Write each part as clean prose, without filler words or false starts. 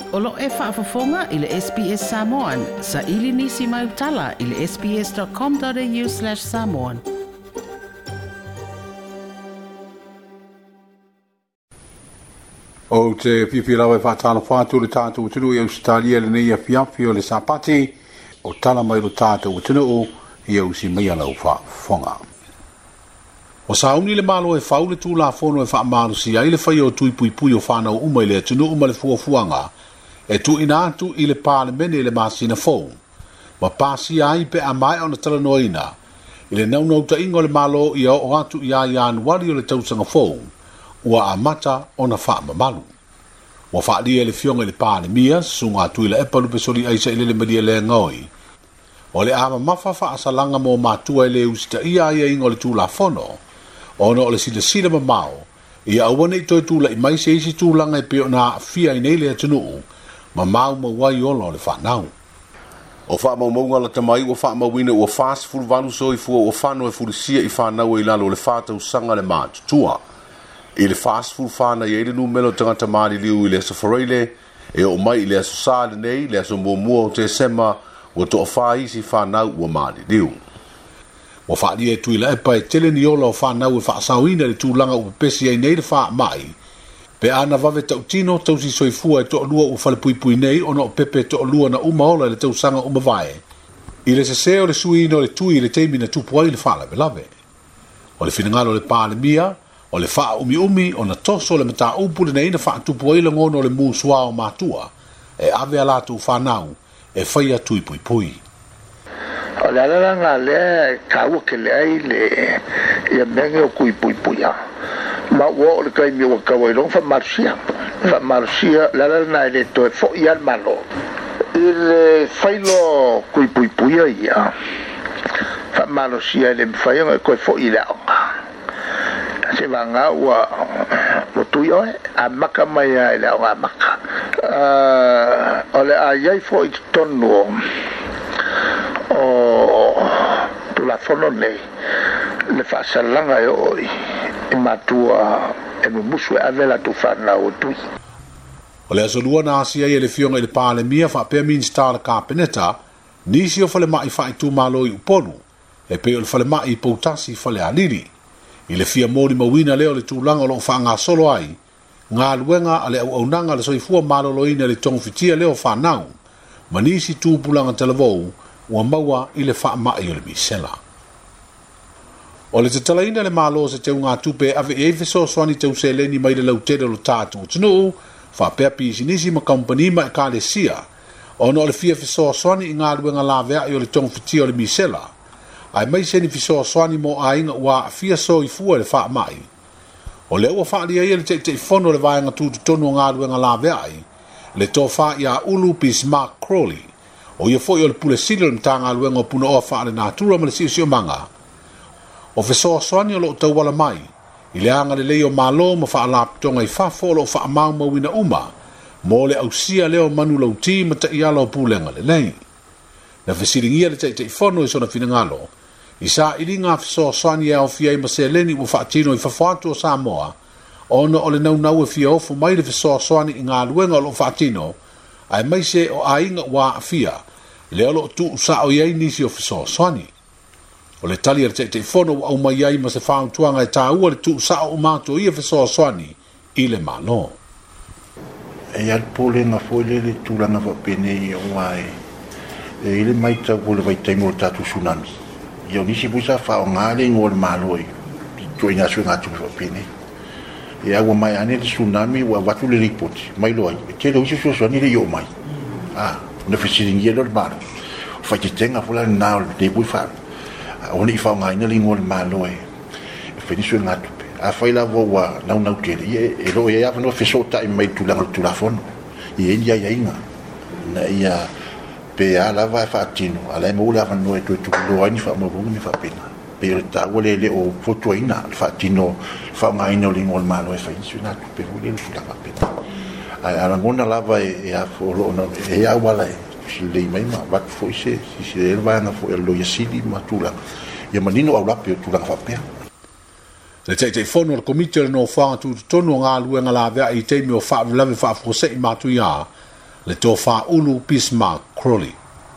Olo e whaafafonga i le SBS Samoan. Sa ili nisi mai utala i le sbs.com.au/Samoan. O te pipirawa e whaatala whātu le tātou utinu i Australia le nei a fiafi o le sapati o tala mai lo tātou utinu i ausi mea lau whaafonga. O sauni le malo e whau le tūla whono e whaamaru si ai le whai o tui pui pui o whanau umai le atunu umai le fuafuanga e tu ina atu i le pāle mene le masina fōu. Ma pāsi ai pe a mai o na tala noina i le naunau ta ingo le malo i o atu i a anuari o le tausanga fōu ua a mata o na whaamamalu. Wa whaalia le fionga le pāle mia sunga atu i le epalu pesori aisa i le maria le ngoi. O le ama mawhawha asalanga mō mātua i le usita ia ia ingo le tūla whono ono o le sila mamao ia awane i toi tūla i mai se isi tūlanga i peo na fia i nei le atunuu ma mau mawai olo le whanau. O wha maunga la tamai o wha mawina o fast food vanu so i fua o whano e furisia i whanau i lalo le whātau sanga le mātutua. I le fast food whana i eile numelo tangata maari liu i le safareile e o mai i le aso sāle nei le aso mua o te sema o to o wha isi whanau o maari liu. O whaalia e tuila e pai tele ni ola o whanau e whaasauina le tūlanga o pepesi ai nei le wha mai. Pe ana vave tau tino tau si soifua e to lua o whale pui pui nei ono o pepe to lua na uma ola le tau sanga uma vae. I le seseo le sui no le tui le teimi na tupu ai le wha lave. O le finangalo le pāle mia, o le wha umi o na toso le mata upu le neina wha tupu ai le ngono le mūsua o mātua e ave alatu whanau e whaia tui pui pui. O le alanga le kaua ke le ai le ia menge o kui pui pui a. Ma ua o le kai mi o kaua i long fa marusia. Fa marusia le alanga le to e fo i al malo. I le whailo kui pui pui a ia. Fa marusia le mwhaionga e koe fo i le aonga. Se vanga ua o tui oe a maka mai a i le aonga maka. O le a iai fo i tonu o tula fono nei le whaasalanga e oi e matua e mumusu e avela tu whana o tui. O le asolua na asia i le fionga i le pāle mia whaapea minstara ka peneta nisi o whale mai whai tu malo i uponu e pe o le whale mai i poutasi whale aliri. I le fia mori mawina leo le tūlanga o lo whaanga solo ai ngā luenga a le au nanga le soifua maloloina le tongfitia leo whanau ma nisi tūpulanga televou ua maua i le whaamai o le misela. O le te talaina le malo se teu ngā tupe ave e feso swani teu se leni mai le lautere lo tātu o tunu, whapea pisinisi ma kompani ma e ka le sia, ono le fia feso swani i ngā luenga la vea i o le tongfitia o le misela, ai mai se ni feso swani mo a inga ua fia so i fua le whaamai. O le ua whaalia i le te fono le vaenga tūtu tonu ngā luenga la vea i, le tō wha i a ulu pis Mark Crowley, o ia foi o le pule sili o le mtanga aluenga o puna oa whaale nātura ma le si o manga. O fesoa soani o lo tau wala mai, i le anga le lei o malo ma wha alapitonga i whafo o lo wha amau mawina uma, mo le ausia leo manu lau ti ma ta iala o pulenga le lei. Na fesiringia le te fono i sona finangalo, i sa ili ngā fesoa soani e au fia i ma se leni o wha atino i whawhatu o Samoa, ono o le nau e fia ofu mai le fesoa soani i ngā luenga o lo wha atino, ai mai se o ainga wa afia le olo tu sa o yai nisi o fiso swani o le tali te fono au mai ai ma se fa tuanga e taua le tu sa o mato ia fiso swani i le malo e al pole na foile le tu langa va pene o mai e ile mai ta vole vai te mo tatu tsunami io nisi busa fa o ngale ngol malo i tu ina su ngatu va pene e agua mai ane tsunami wa watu le report mai lo ai ke lo iso so ni le yo mai na fisiringia lo mar fa ki tenga fola na de bui fa oni fa ngai na lingol malo e finisu na tu a fa la vo wa na ke e lo ya no fiso ta mai tu la fono e ya inga na ia pe ala va fa tino ala mo la no e tu lo ani fa mo ni fa pena per ta vole le o foto ina fa tino fa ngai no lingol malo e fa insuna tu pe vole la pena a ngona lava e a folo no e a wala si le mai ma va foi se si le va na fo lo yesidi matula ia manino au lape tu la fa pe le te fono le komite no fa tu tonu nga luenga la vea i te mi o fa lave fa fo se ma tu ya le tō whaulu Bismarck Crowley.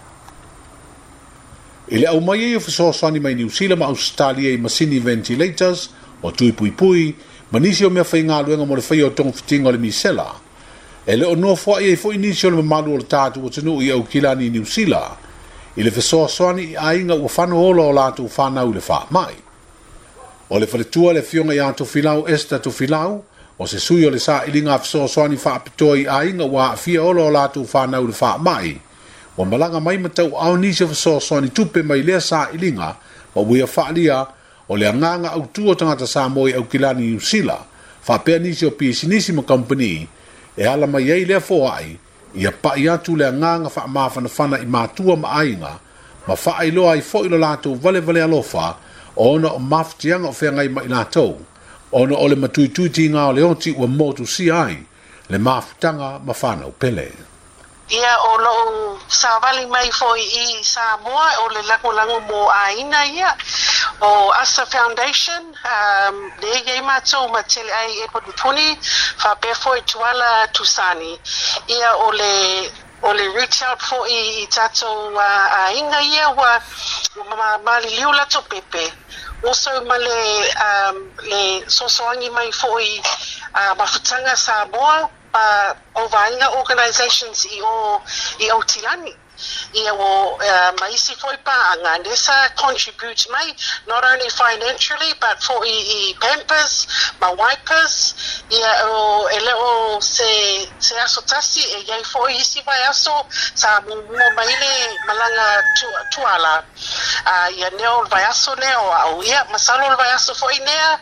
I le au mai e whasoasani mai New Zealand ma Australia i masini ventilators o tui pui pui, manisi o mea whai ngā luenga mo le whai o tonga fitinga o le misela. E le o noa fwa i e fo inisi o le mamalu o le tātu o tanu i au kilani New Zealand, i le whasoasani i ainga ua whanu ola o lātu whanau le wha mai. O le whaletua le fionga i ato filau esta to filau, o se sui o le sa ilinga whasoasani wha apitoa i ainga ua fia ola o lātu whanau le wha mai. Wa malanga mai matau au nisi o whasoasani tupe mai lea sa ilinga, wa wia whaalia o le anganga au tua tangata sa moi au kilani New Zealand, wha pia nisi o pisinisi ma company, e ala mai ei lea foai, ia pa i atu le anganga wha mawhanawhana i mātua ma ainga, ma wha ai loa i fo ilo lātou vale vale alofa, o ona o mawhtianga o whea ngai ma i lātou, ona o le matuituiti ngā o le oti ua motu si ai, le mawhtanga ma whanau pele. Ia o lo savali mai foi I Samoa o le lago mo aina ia o Asa Foundation le ye matou matele ai e potuni fa pe foi tuala tusani ia o le reach out for I tato aina ia wa mali liula to pepe also male le sosoangi mai foi mafutanga Samoa o vainga organizations I o tilani. Ia o maisi foi paanga nesa contribute mai not only financially but for I pampers, ma wipers, ia o ele o se aso tasi e iai foi isi vai aso sa mo maile malanga tuala. Ia neo vai aso neo au ia masalo vai aso foi nea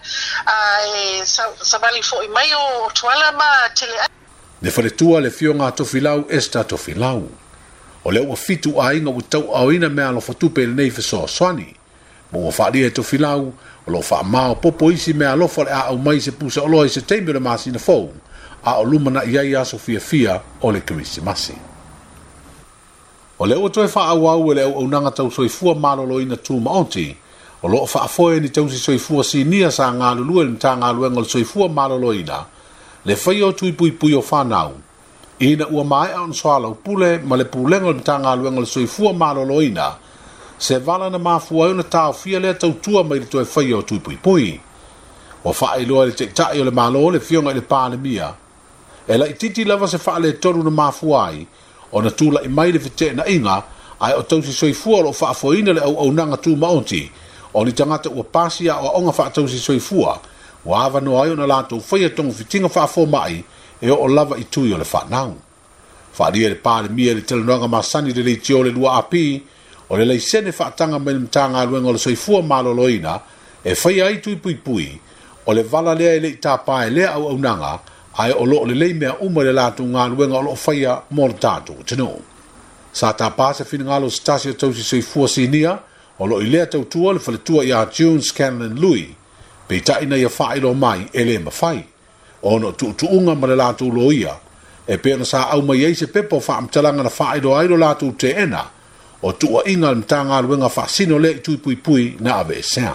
sa vali foi mai o tuala ma tele. Le whaletua le fionga tofilau esta tofilau. O le ua fitu a inga utau au ina mea lo fatupe le nei fesoa swani. Mo ua whaalia tofilau, o lo wha mao popo isi mea lofa le a au mai se pusa o loa I se teimio le masi na fau, a o lumana iai aso fia o le kirisi masi. O le ua toe wha au au le au nanga tau soifua malolo ina tu maonti, o lo wha afoe ni tau si soifua si nia sa ngā lulua ni ta ngā luenga le soifua malolo ina, le whai o tui pui pui o whanau, ina ua mai au nswala upule, ma le pulenga le tanga luenga le soifua malolo ina, se vala na mafua na tau fia lea tau tua mai le toe whai o tui pui pui. O wha iloa le tektai o le malo le fionga le pāle mia, e la ititi lava se wha le toru na mafua ai, o na tula I mai le fite na inga, ai o tau si soifua lo wha afoina le au nanga tu maonti, o ni tangata ua pasia o onga wha tau si soifua, wa ava no ai ona lato whaia tongu fitinga wha afo mai e o lava I tui o le whanau. Whaaria le pāle mia le telenonga masani le lei tio le lua api o le lei sene whaatanga me le mtanga aluenga o le soifua maloloina e whaia ai tui pui pui o le vala lea e lei tāpae lea au au nanga ai o lo le lei mea uma le lato ngā aluenga o lo whaia mō le tātou tino. Sa tāpā se whina ngalo stasi o tausi soifua sinia o lo I lea tautua le whaletua I a June Scanlon Louis pe taina ia whaelo mai e le mawhai. O no tuunga ma le lātou loia, e pēna sa au mai eise pepo whaamtalanga na whaelo airo lātou te ena, o tua inga le mtanga aluenga whaasino le I tui pui pui na ave e sea.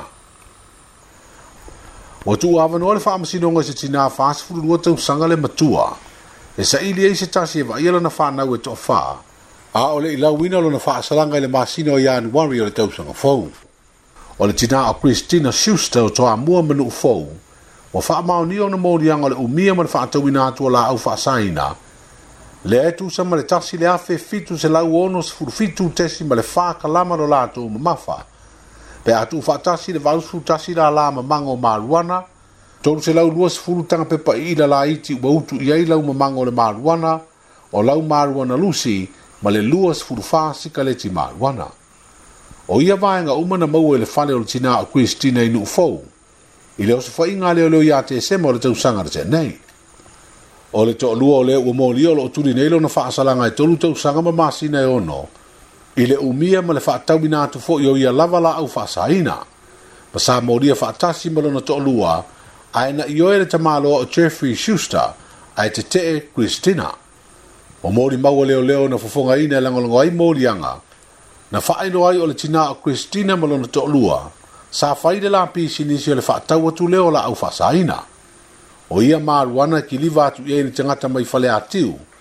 O tua avano le whaamasino ngai se tina whaasifuru lua tau sanga le matua, e sa ili eise tasi e waiela na whanau e toa whaa, a o le ilau wina lo na whaasalanga le masino i anu wari o le tau sanga fau. O le tina a Christina Schuster o toa mua manu fau, o wha mao ni o na mōrianga le umia ma le whaatawina atua la au whaasaina, le etu sa ma le tasi le afe fitu se lau ono se furu fitu tesi ma le whaakalama lo lātou ma mawha, pe atu whaatasi le vausu tasi la la ma mango maruana, tolu se lau lua se furu tanga pepa I la la iti ua utu iai lau ma mango le maruana, o lau maruana lusi ma le lua se furu wha sika leti maruana. O ia vaenga umana mau e le whale o le tina a Christina inu fau. I leo se whainga leo leo ia te sema o le tau sanga te nei. O le toa lua o leo ua mōli o lo turi neilo na whaasalanga e tolu tau sanga ma masina e ono. I le umia ma le whaatawina atu fo I o ia lava la au whaasaina. Ma sa mōlia whaatasi ma lona toa lua, aina I oe le tamalo o Jeffrey Schuster, ai te te Christina. O mōli maua leo leo na fofonga ina e langolongo ai mōli anga, na whaino ai o le tina o Christina malona to lua, sa whaide la pisi nisi o le whaatau atu leo la au whasaina. O ia maruana ki liva atu ia ni tangata mai whale atiu,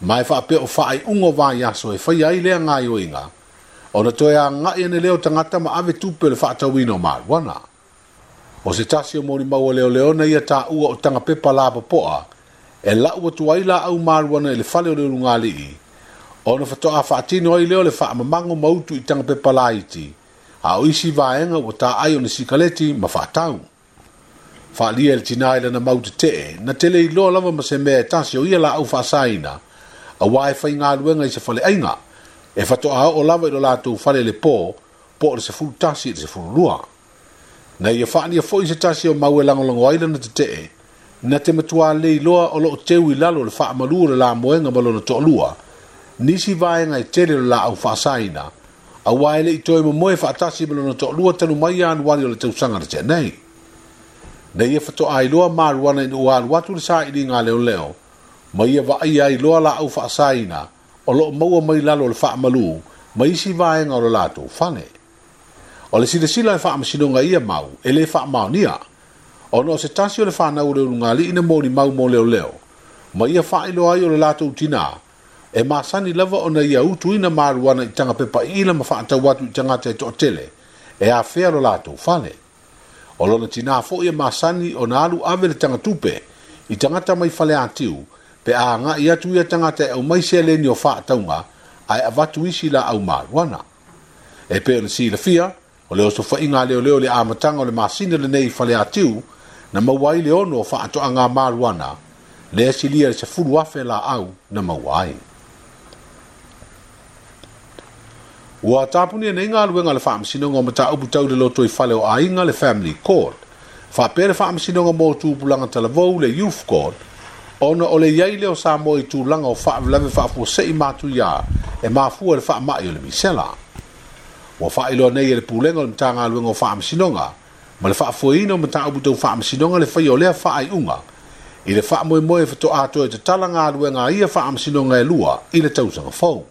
mai fa pe o fa ai ungo va ya so e fa ai le nga yo inga ona toia nga ine leo tangata ma ave tupe le fa tawino marijuana o se tasi o mori mau leo leo na ia ta ua o tanga pepa la poa e la ua tuaila au marijuana e le fale o leo lungali i ona fatoa faatino ai leo le fa mamango mautu i tanga pepa la iti a o isi vaenga o ta ai o ni sikaleti ma fatau fa lia le tina ile na mautu te na tele i loa lava ma se mea tasi o ia la au fa saina a wae fa inga luenga i se fale ainga e fatoa o lava i lo lato fale le po le se fulu tasi i se fulu lua na ia fa ni fo i se tasi o mau e lango aila na te na te matua le i loa o lo teu i lalo le fa malua le la moenga malo na to lua nisi vaenga i tele la au fa saina a wae le i toi mo moe fa atasi malo na to lua tanu mai anu wani o le tausanga na te nei na ia fato ai loa marijuana in ua watu le sa ili ngā leo leo ma ia wa ai loa la au fa saina o lo maua mai lalo le fa malu ma isi vaenga o le lato fane o le sila e fa amasinonga ia mau e le fa mau nia o no se tasi o le fa nau leo ngali ina mo ni mau mo leo leo ma ia fa ilo ai o le lato utina e masani lava o na ia utu ina marijuana i tanga pepa ila ma fa ata watu i tanga te to tele e a fea lo lato fane o lona tina fo ia masani o na alu ave le tanga tupe i tangata mai fale atiu pe a nga ia tu ia tangata e o mai se le ni o fa taunga ai avatu isi la au marijuana e pe le si la fia o le oso fa inga leo leo le amatanga o le masina le nei fale atiu na mawai le ono o fa ato anga marijuana le asilia le se fulu afe la au na mawai ua tapuni nei ngā luenga le whaamasinonga o mata upu tau le loto i whale o ainga le family court. Whapere whaamasinonga mō tūpulanga talavou le youth court, ona o le iai leo sa mō i tūlanga o whaavlawe whaafua sei mātu ia e māfua le whaamai o le misela. Ua whaailoa nei e le pūlenga o le mta ngā luenga o whaamasinonga, ma le whaafua ina o mata upu tau whaamasinonga le whai o lea whaai unga, i le whaamoe moe whato ato e te tala ngā luenga ia whaamasinonga e lua i le tausanga fau.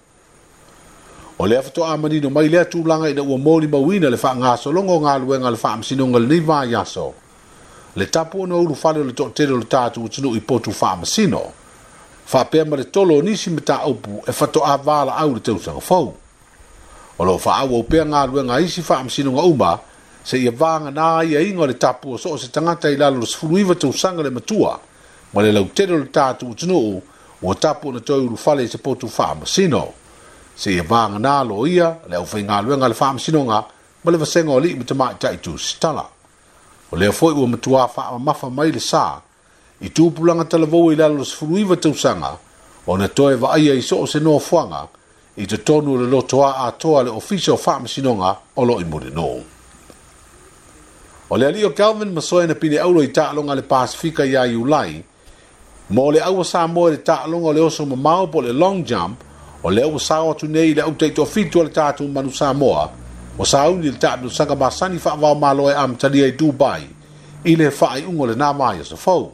O le afato a manino mai lea tūlanga ina ua mōni mawina le wha ngā solongo ngā luenga le wha amsinonga le niva yaso. Le tapu ono uru whale o le tōtero le tātu utinu i potu wha amasino. Wha pēr ma le tolo nisi me tā upu e whato a wāla au le tausanga fau. O lo wha au au pēr ngā luenga isi wha amsinonga uma se ia vānga nā ia ingo le tapu o so o se tangata i lalo le sfuluiva tausanga le matua ma le lautero le tātu utinu o tapu na toi uru whale se potu wha amasino. Se ia vanga nā lo ia, le au whai ngā luenga le whaamasinonga, ma le vasenga o li me tamai tai tu stala. O leo foi ua matua wha mafa mai le sā, i tūpulanga talavou i lalo sfuruiva tausanga, o na toe wa aia i so o se noa fuanga, i te tonu le lotoa a toa le ofisa o whaamasinonga o lo i mure no. O le alio Calvin masoe na pine aulo i tālonga le Pasifika ia i ulai, mo le aua sā moe le tālonga o le oso mamao po le long jump, o le o sa o tu nei le au te to fitu le tatu manu Samoa o sa uni le tatu sanga masani fa va malo e am tali e Dubai i le fa i ungo le na mai so fo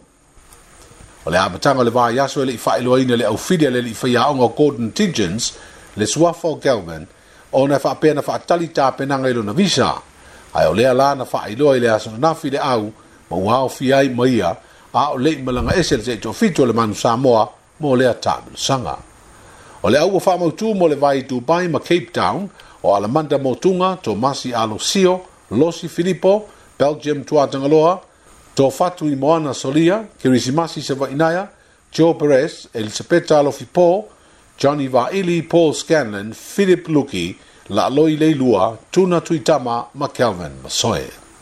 o le amatanga le va ya so le fa lo ina le au fide le fa ya ongo golden tingents le swafo Galvin o na fa pena fa tali ta pena ngelo na visa ai o le ala na fa i lo le aso na fi le au ma wa o fi ai mai a o le malanga esel te to fitu le manu Samoa mo le tatu sanga. O le au o whamautu mo le vai Dubai ma Cape Town, o Alamanda Motunga, to Masi Alosio, Losi Filippo, Belgium Tuatangaloa, to Fatu i Moana Solia, Kirisimasi Sevainaya, Joe Perez, Elisabetta Alofipo, Johnny Vaili, Paul Scanlon, Philip Luki, La Loi Leilua, Tuna Tuitama, ma Calvin Masoe.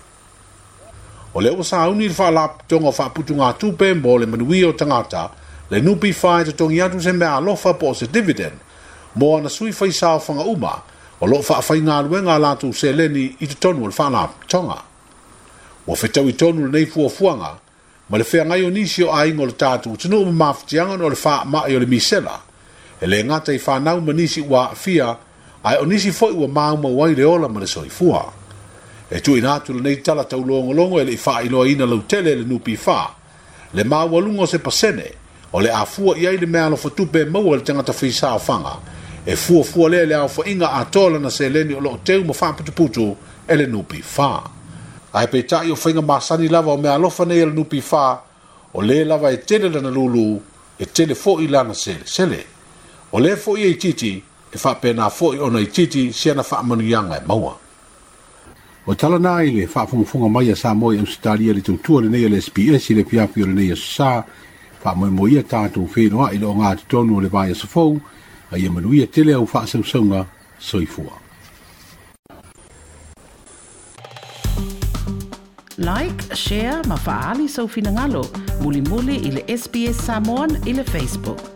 O le usa uni whalap tonga whaputunga tupe mo le manui o tangata, le nupi fai te tongi atu se mea alofa po se dividend, mo ana sui fai sao whanga uma, o lo wha fai ngā luenga lātu se leni i te tonu al whana tonga. O whetau i tonu le nei fua fuanga, ma le whea ngai o nisi o aingo le tātu, tunu o mawhitianga no le wha mai o le misela, e le ngata i whanau ma nisi ua fia, ai o nisi foi ua mauma wai le ola ma le soi fua. E tu inatu le nei tala tau longo e le i wha iloa ina lau tele le nupi wha, le mawalungo se pasene, o le afua i ai le mea lo fatupe maua le tangata whisa o whanga, e fua le au fa inga a tola na se leni o lo teu ma whaputuputu e le nupi wha. Ai pe tai o whainga masani lava o mea lofa nei e le nupi wha, o le lava e tele lana lulu, e tele fo i lana sele. O le fo i titi e whapena fo i ona i titi siana whaamanianga e maua. O tala nā i le whaafunga mai a Samoa i Australia le tautua le nei le SPS i le piapi o le nei a sa whaamoe ia tātou whenua i le o ngā tonu o le vai a safou a ia manuia tele au whaasausaunga soifua. Like, share, ma faali sau finangalo, muli muli i le SBS Samoan i le Facebook.